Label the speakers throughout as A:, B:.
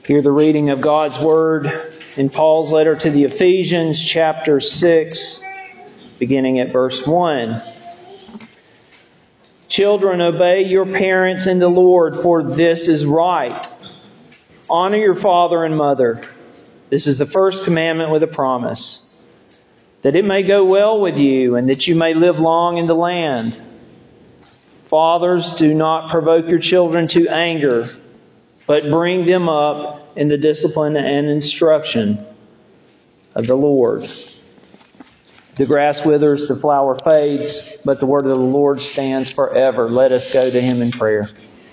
A: Hear the reading of God's Word in Paul's letter to the Ephesians, chapter 6, beginning at verse 1. Children, obey your parents in the Lord, for this is right. Honor your father and mother. This is the first commandment with a promise, that it may go well with you and that you may live long in the land. Fathers, do not provoke your children to anger, but bring them up in the discipline and instruction of the Lord. The grass withers, the flower fades, but the word of the Lord stands forever. Let us go to Him in prayer.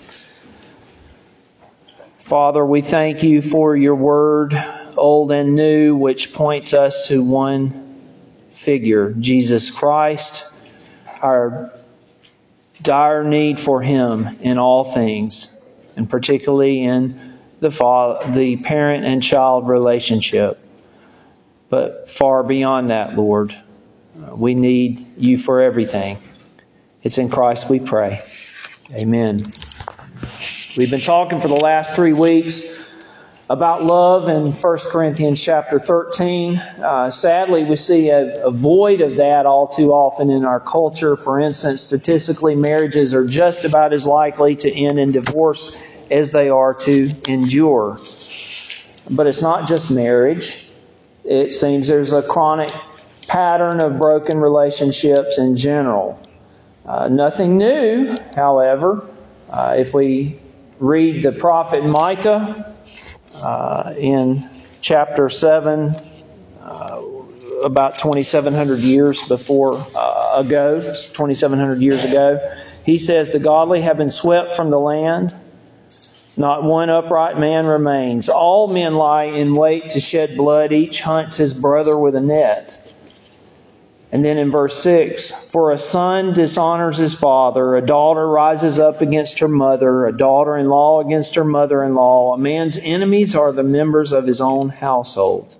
A: Father, we thank You for Your Word, old and new, which points us to one figure, Jesus Christ, our dire need for Him in all things, and particularly in the parent and child relationship. But far beyond that, Lord, we need You for everything. It's in Christ we pray. Amen. We've been talking for the last 3 weeks about love in 1 Corinthians chapter 13. Sadly, we see a void of that all too often in our culture. For instance, statistically, marriages are just about as likely to end in divorce as they are to endure. But it's not just marriage. It seems there's a chronic pattern of broken relationships in general. Nothing new, however. If we read the prophet Micah in chapter 7, about 2,700 years ago, 2,700 years ago, he says, "The godly have been swept from the land. Not one upright man remains. All men lie in wait to shed blood. Each hunts his brother with a net." And then in verse 6, "For a son dishonors his father, a daughter rises up against her mother, a daughter-in-law against her mother-in-law. A man's enemies are the members of his own household."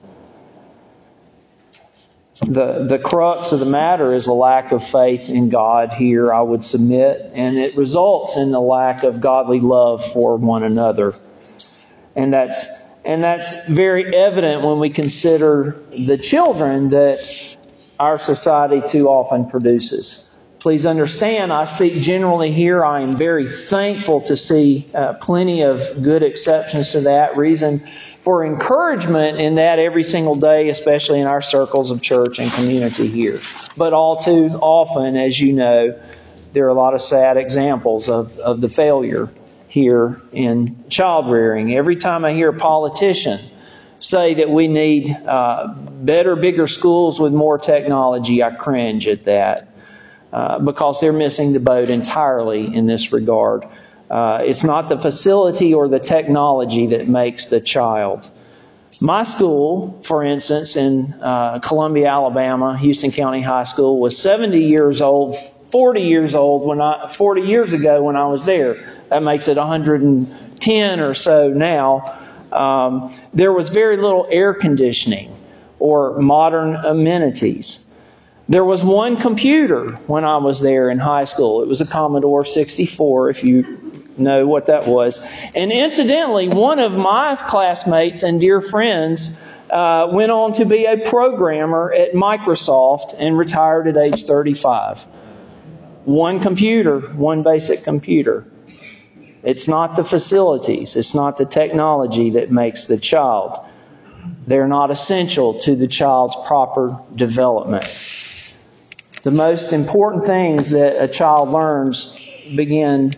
A: The crux of the matter is a lack of faith in God here, I would submit, and it results in the lack of godly love for one another. And that's very evident when we consider the children that our society too often produces. Please understand, I speak generally here. I am very thankful to see plenty of good exceptions to that. Reason for encouragement in that every single day, especially in our circles of church and community here. But all too often, as you know, there are a lot of sad examples of the failure here in child rearing. Every time I hear a politician say that we need better, bigger schools with more technology, I cringe at that because they're missing the boat entirely in this regard. It's not the facility or the technology that makes the child. My school, for instance, in Columbia, Alabama, Houston County High School, was 70 years old, 40 years old 40 years ago when I was there. That makes it 110 or so now. There was very little air conditioning or modern amenities. There was one computer when I was there in high school. It was a Commodore 64, if you know what that was. And incidentally, one of my classmates and dear friends went on to be a programmer at Microsoft and retired at age 35. One computer, one basic computer. It's not the facilities, it's not the technology that makes the child. They're not essential to the child's proper development. The most important things that a child learns begin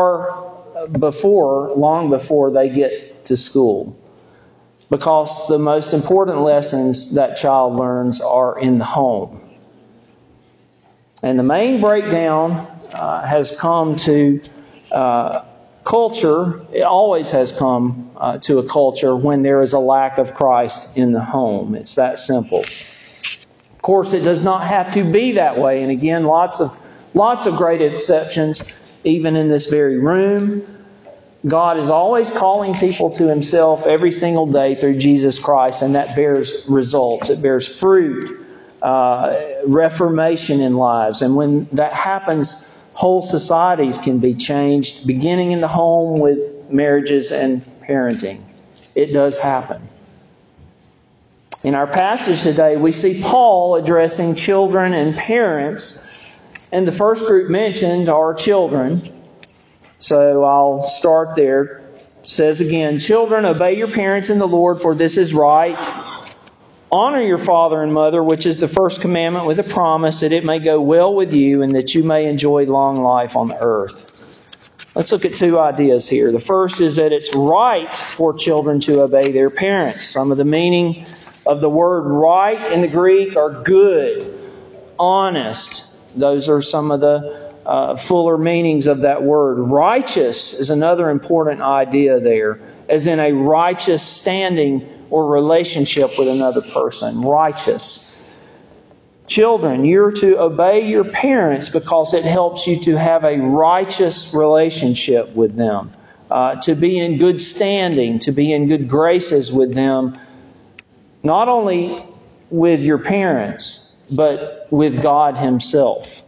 A: long before they get to school. Because the most important lessons that child learns are in the home. And the main breakdown has come to culture. It always has come to a culture when there is a lack of Christ in the home. It's that simple. Of course, it does not have to be that way. And again, lots of great exceptions, even in this very room. God is always calling people to Himself every single day through Jesus Christ, and that bears results. It bears fruit, reformation in lives. And when that happens, whole societies can be changed, beginning in the home with marriages and parenting. it does happen. In our passage today, we see Paul addressing children and parents, and the first group mentioned are children. So I'll start there. It says again, "Children, obey your parents in the Lord, for this is right. Honor your father and mother, which is the first commandment with a promise, that it may go well with you and that you may enjoy long life on the earth." Let's look at two ideas here. The first is that it's right for children to obey their parents. Some of the meaning of the word right in the Greek are good, honest. Those are some of the fuller meanings of that word. Righteous is another important idea there, as in a righteous standing or relationship with another person. Righteous. Children, you're to obey your parents because it helps you to have a righteous relationship with them, to be in good standing, to be in good graces with them, not only with your parents, but with God Himself.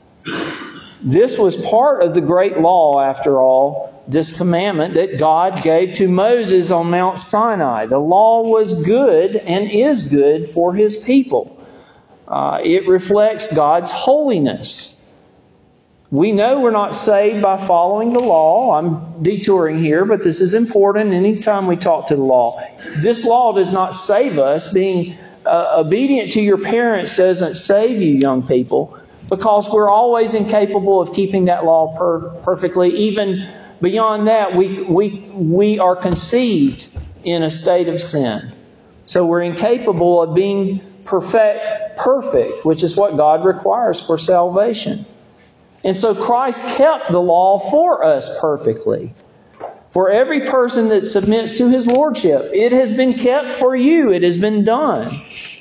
A: This was part of the great law, after all, this commandment that God gave to Moses on Mount Sinai. The law was good and is good for His people. It reflects God's holiness. We know we're not saved by following the law. I'm detouring here, but this is important anytime we talk to the law. This law does not save us. Being obedient to your parents doesn't save you, young people, because we're always incapable of keeping that law perfectly. Even beyond that, we are conceived in a state of sin. So we're incapable of being perfect, which is what God requires for salvation. And so Christ kept the law for us perfectly. For every person that submits to His Lordship, it has been kept for you. It has been done.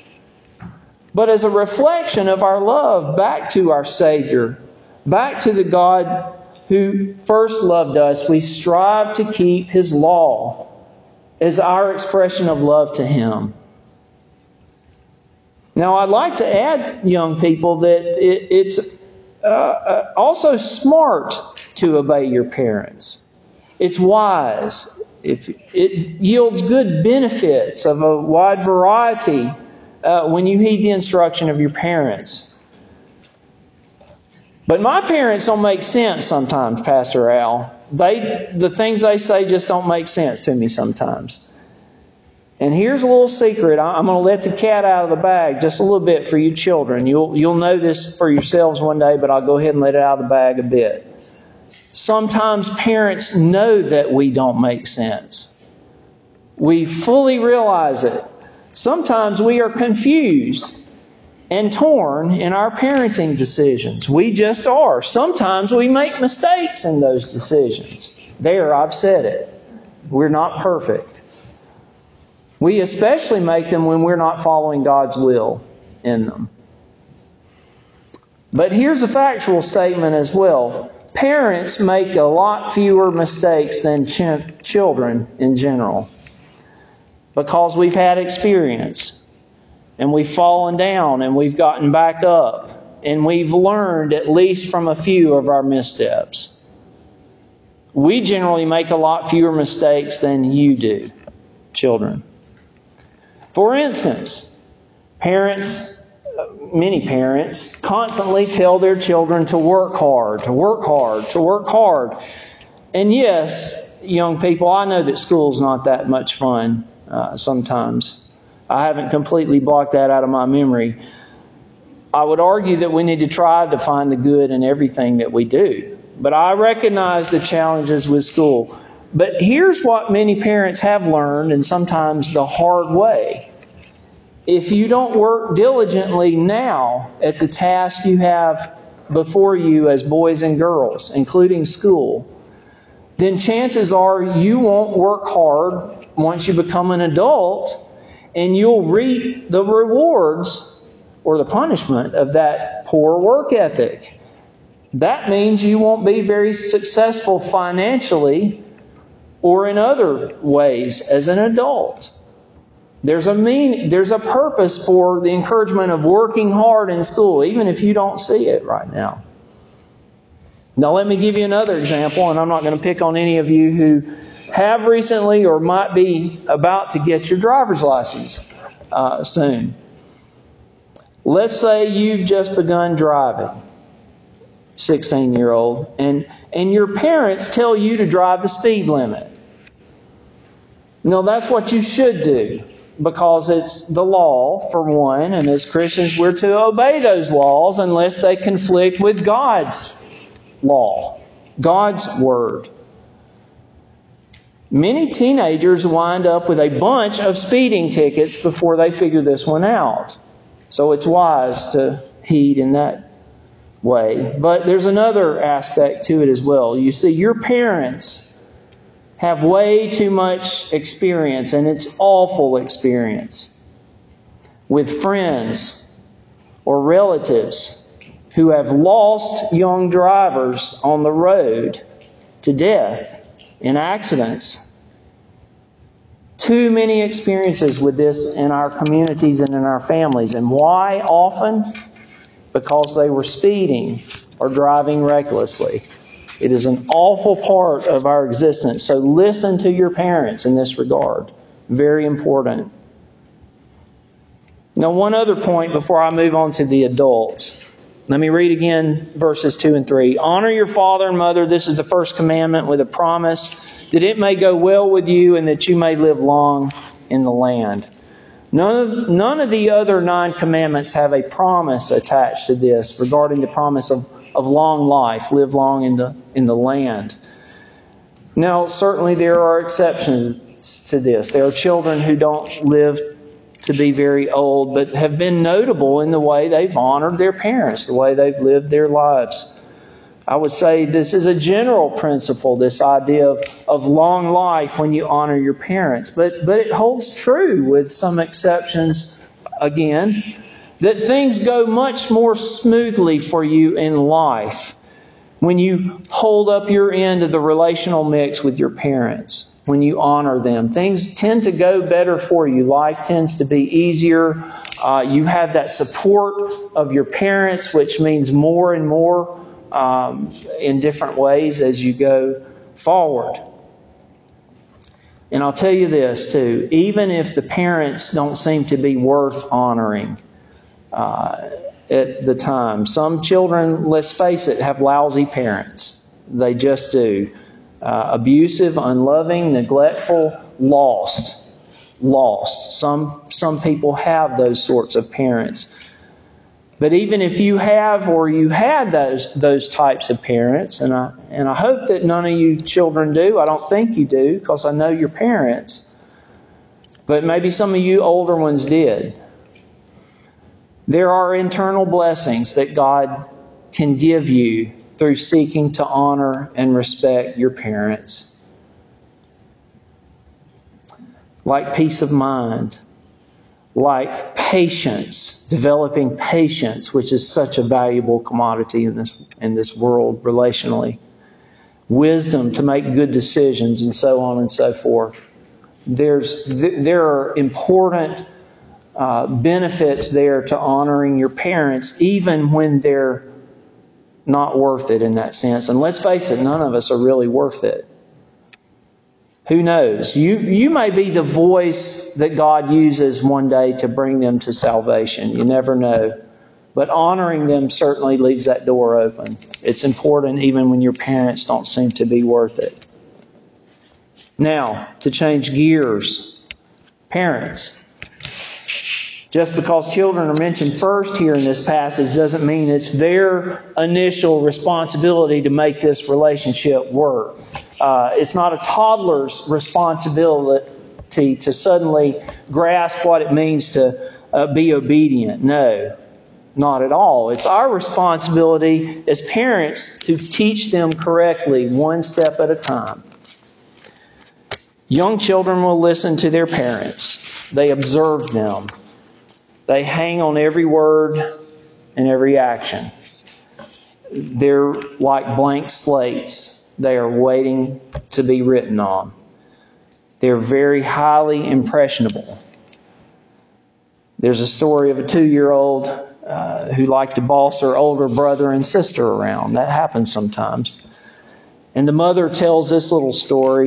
A: But as a reflection of our love back to our Savior, back to the God who first loved us, we strive to keep His law as our expression of love to Him. Now, I'd like to add, young people, that it's also smart to obey your parents. It's wise. It yields good benefits of a wide variety when you heed the instruction of your parents. But my parents don't make sense sometimes, Pastor Al. The things they say just don't make sense to me sometimes. And here's a little secret. I'm going to let the cat out of the bag just a little bit for you children. You'll know this for yourselves one day, but I'll go ahead and let it out of the bag a bit. Sometimes parents know that we don't make sense. We fully realize it. Sometimes we are confused and torn in our parenting decisions. We just are. Sometimes we make mistakes in those decisions. There, I've said it. We're not perfect. We especially make them when we're not following God's will in them. But here's a factual statement as well. Parents make a lot fewer mistakes than children in general, because we've had experience and we've fallen down and we've gotten back up and we've learned at least from a few of our missteps. We generally make a lot fewer mistakes than you do, children. For instance, many parents constantly tell their children to work hard, to work hard, to work hard. And yes, young people, I know that school's not that much fun sometimes. I haven't completely blocked that out of my memory. I would argue that we need to try to find the good in everything that we do. But I recognize the challenges with school. But here's what many parents have learned, and sometimes the hard way. If you don't work diligently now at the task you have before you as boys and girls, including school, then chances are you won't work hard once you become an adult, and you'll reap the rewards or the punishment of that poor work ethic. That means you won't be very successful financially or in other ways as an adult. There's a purpose for the encouragement of working hard in school, even if you don't see it right now. Now let me give you another example, and I'm not going to pick on any of you who have recently or might be about to get your driver's license soon. Let's say you've just begun driving, 16-year-old, and your parents tell you to drive the speed limit. Now, that's what you should do, because it's the law, for one, and as Christians we're to obey those laws unless they conflict with God's law, God's Word. Many teenagers wind up with a bunch of speeding tickets before they figure this one out. So it's wise to heed in that way. But there's another aspect to it as well. You see, your parents have way too much experience, and it's awful experience, with friends or relatives who have lost young drivers on the road to death in accidents. Too many experiences with this in our communities and in our families. And why often? Because they were speeding or driving recklessly. It is an awful part of our existence. So listen to your parents in this regard. Very important. Now, one other point before I move on to the adults. Let me read again verses 2 and 3. Honor your father and mother. This is the first commandment with a promise that it may go well with you and that you may live long in the land. None of the other 9 commandments have a promise attached to this regarding the promise of long life, live long in the land. Now, certainly there are exceptions to this. There are children who don't live to be very old, but have been notable in the way they've honored their parents, the way they've lived their lives. I would say this is a general principle, this idea of long life when you honor your parents. But it holds true with some exceptions, again, that things go much more smoothly for you in life when you hold up your end of the relational mix with your parents, when you honor them. Things tend to go better for you. Life tends to be easier. You have that support of your parents, which means more and more in different ways as you go forward. And I'll tell you this too, even if the parents don't seem to be worth honoring at the time. Some children, let's face it, have lousy parents. They just do. Abusive, unloving, neglectful, lost. Some people have those sorts of parents. But even if you have or you had those types of parents, and I hope that none of you children do. I don't think you do, because I know your parents. But maybe some of you older ones did. There are internal blessings that God can give you through seeking to honor and respect your parents. Like peace of mind. Like patience, developing patience, which is such a valuable commodity in this world relationally. Wisdom to make good decisions, and so on and so forth. There are important benefits there to honoring your parents, even when they're not worth it in that sense. And let's face it, none of us are really worth it. Who knows? You may be the voice that God uses one day to bring them to salvation. You never know. But honoring them certainly leaves that door open. It's important even when your parents don't seem to be worth it. Now, to change gears. Parents. Just because children are mentioned first here in this passage doesn't mean it's their initial responsibility to make this relationship work. It's not a toddler's responsibility to suddenly grasp what it means to be obedient. No, not at all. It's our responsibility as parents to teach them correctly, one step at a time. Young children will listen to their parents. They observe them. They hang on every word and every action. They're like blank slates. They are waiting to be written on. They're very highly impressionable. There's a story of a 2-year-old who liked to boss her older brother and sister around. That happens sometimes. And the mother tells this little story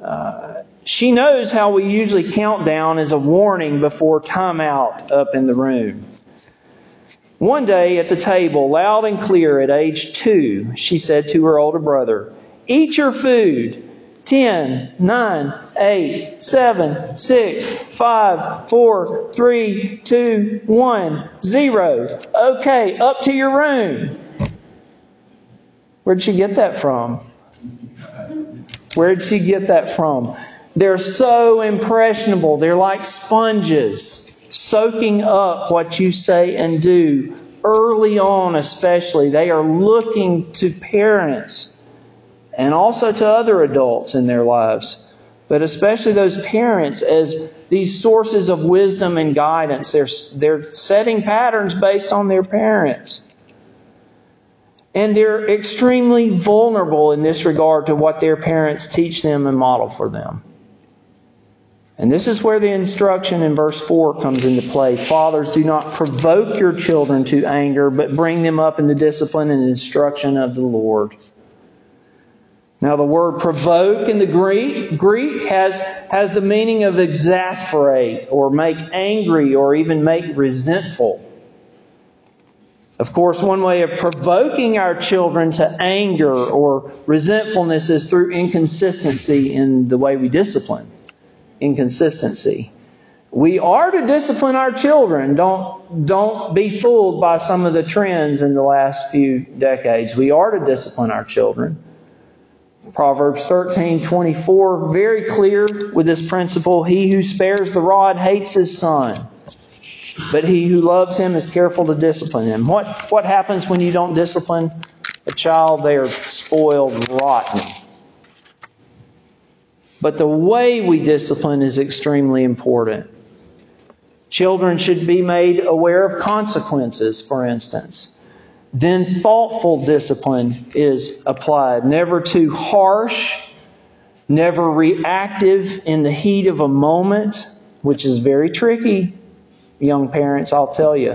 A: She knows how we usually count down as a warning before timeout up in the room. One day at the table, loud and clear at age 2, she said to her older brother, "Eat your food. 10, 9, 8, 7, 6, 5, 4, 3, 2, 1, 0. Okay, up to your room." Where'd she get that from? Where'd she get that from? They're so impressionable. They're like sponges, soaking up what you say and do. Early on especially, they are looking to parents and also to other adults in their lives, but especially those parents as these sources of wisdom and guidance. They're setting patterns based on their parents. And they're extremely vulnerable in this regard to what their parents teach them and model for them. And this is where the instruction in verse 4 comes into play. Fathers, do not provoke your children to anger, but bring them up in the discipline and instruction of the Lord. Now the word provoke in the Greek has the meaning of exasperate or make angry or even make resentful. Of course, one way of provoking our children to anger or resentfulness is through inconsistency in the way we discipline. Inconsistency. We are to discipline our children. Don't be fooled by some of the trends in the last few decades. We are to discipline our children. Proverbs 13:24, very clear with this principle. He who spares the rod hates his son, but he who loves him is careful to discipline him. What happens when you don't discipline a child? They are spoiled rotten. But the way we discipline is extremely important. Children should be made aware of consequences, for instance. Then thoughtful discipline is applied. Never too harsh, never reactive in the heat of a moment, which is very tricky, young parents, I'll tell you.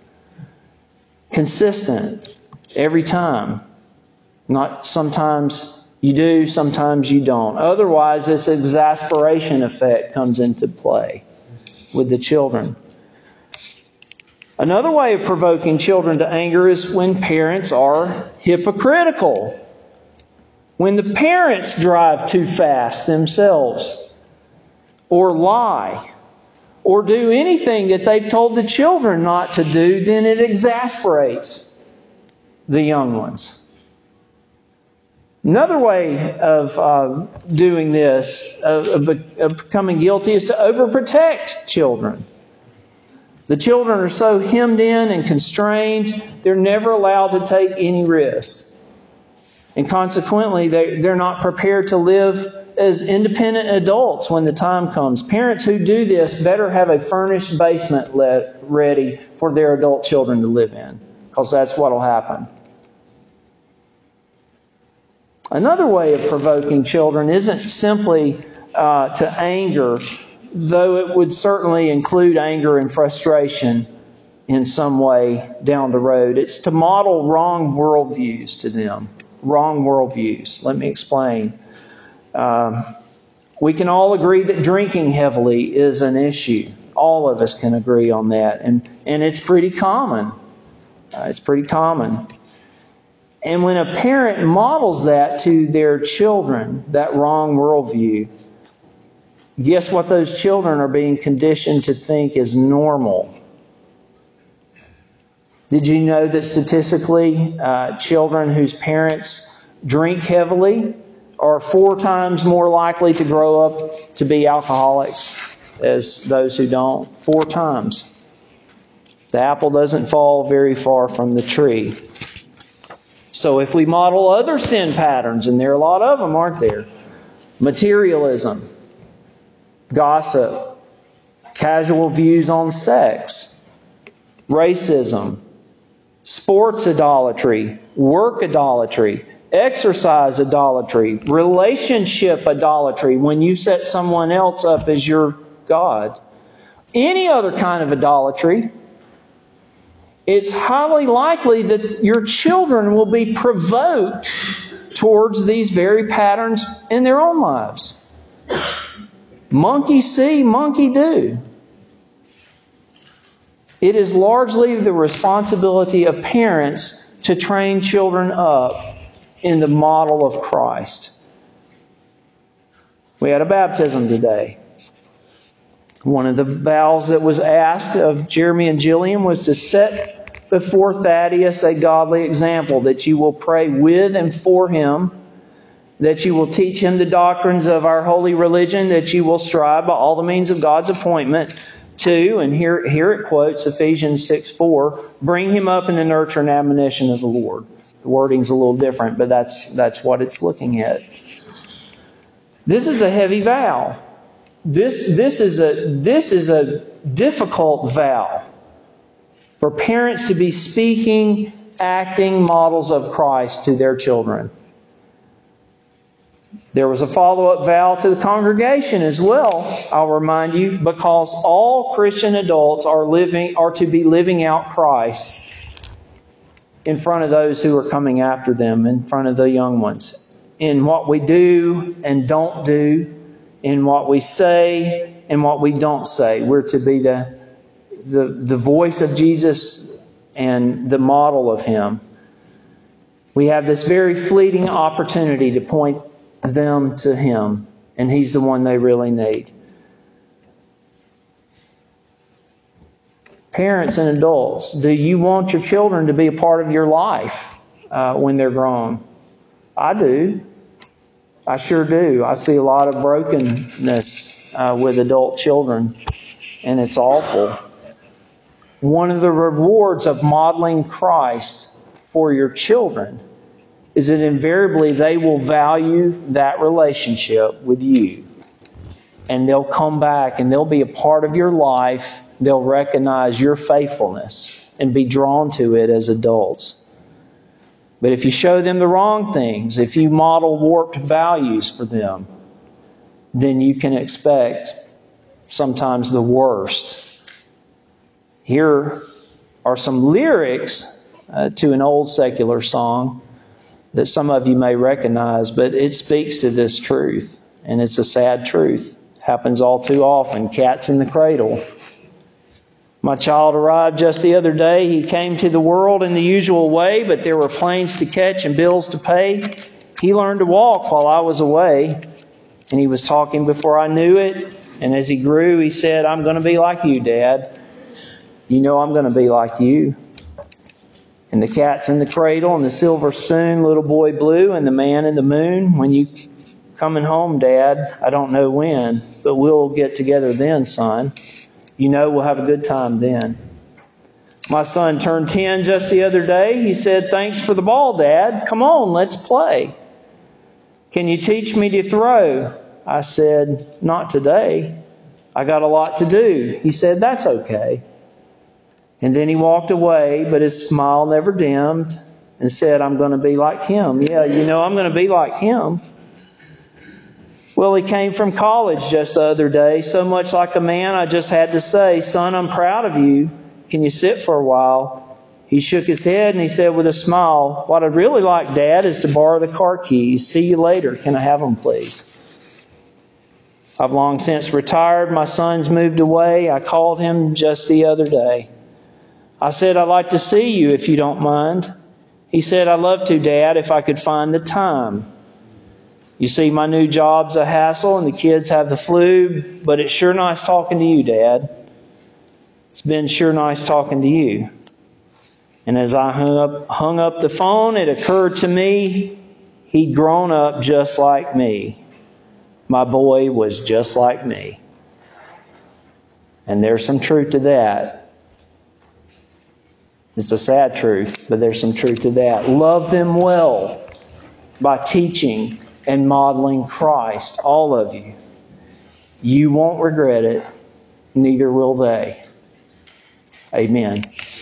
A: Consistent every time. Not sometimes you do, sometimes you don't. Otherwise, this exasperation effect comes into play with the children. Another way of provoking children to anger is when parents are hypocritical. When the parents drive too fast themselves, or lie, or do anything that they've told the children not to do, then it exasperates the young ones. Another way of doing this, of becoming guilty, is to overprotect children. The children are so hemmed in and constrained, they're never allowed to take any risk. And consequently, they're not prepared to live as independent adults when the time comes. Parents who do this better have a furnished basement ready for their adult children to live in, because that's what will happen. Another way of provoking children isn't simply to anger, though it would certainly include anger and frustration in some way down the road. It's to model wrong worldviews to them. Wrong worldviews. Let me explain. We can all agree that drinking heavily is an issue. All of us can agree on that. And it's pretty common. It's pretty common. And when a parent models that to their children, that wrong worldview, guess what those children are being conditioned to think is normal? Did you know that statistically, children whose parents drink heavily are 4 times more likely to grow up to be alcoholics as those who don't? 4 times. The apple doesn't fall very far from the tree. So if we model other sin patterns, and there are a lot of them, aren't there? Materialism, gossip, casual views on sex, racism, sports idolatry, work idolatry, exercise idolatry, relationship idolatry, when you set someone else up as your God, any other kind of idolatry, it's highly likely that your children will be provoked towards these very patterns in their own lives. Monkey see, monkey do. It is largely the responsibility of parents to train children up in the model of Christ. We had a baptism today. One of the vows that was asked of Jeremy and Jillian was to set before Thaddeus a godly example, that you will pray with and for him, that you will teach him the doctrines of our holy religion, that you will strive by all the means of God's appointment to, and here it quotes Ephesians 6:4, bring him up in the nurture and admonition of the Lord. The wording's a little different, but that's what it's looking at. This is a heavy vow. This is a difficult vow for parents to be speaking, acting models of Christ to their children. There was a follow-up vow to the congregation as well, I'll remind you, because all Christian adults are to be living out Christ in front of those who are coming after them, in front of the young ones. In what we do and don't do, in what we say and what we don't say. We're to be the voice of Jesus and the model of Him. We have this very fleeting opportunity to point them to Him, and He's the one they really need. Parents and adults, do you want your children to be a part of your life when they're grown? I do. I sure do. I see a lot of brokenness with adult children, and it's awful. One of the rewards of modeling Christ for your children is that invariably they will value that relationship with you. And they'll come back and they'll be a part of your life. They'll recognize your faithfulness and be drawn to it as adults. But if you show them the wrong things, if you model warped values for them, then you can expect sometimes the worst. Here are some lyrics to an old secular song that some of you may recognize, but it speaks to this truth, and it's a sad truth. It happens all too often. Cats in the cradle. My child arrived just the other day. He came to the world in the usual way, but there were planes to catch and bills to pay. He learned to walk while I was away, and he was talking before I knew it. And as he grew, he said, I'm going to be like you, Dad. You know I'm going to be like you. And the cat's in the cradle and the silver spoon, little boy blue, and the man in the moon. When you coming home, Dad, I don't know when, but we'll get together then, son. You know we'll have a good time then. My son turned 10 just the other day. He said, thanks for the ball, Dad. Come on, let's play. Can you teach me to throw? I said, not today. I got a lot to do. He said, that's okay. And then he walked away, but his smile never dimmed and said, I'm going to be like him. Yeah, you know I'm going to be like him. Well, he came from college just the other day, so much like a man, I just had to say, son, I'm proud of you. Can you sit for a while? He shook his head and he said with a smile, what I'd really like, Dad, is to borrow the car keys. See you later. Can I have them, please? I've long since retired. My son's moved away. I called him just the other day. I said, I'd like to see you if you don't mind. He said, I'd love to, Dad, if I could find the time. You see, my new job's a hassle and the kids have the flu, but it's sure nice talking to you, Dad. It's been sure nice talking to you. And as I hung up the phone, it occurred to me he'd grown up just like me. My boy was just like me. And there's some truth to that. It's a sad truth, but there's some truth to that. Love them well by teaching and modeling Christ, all of you. You won't regret it, neither will they. Amen.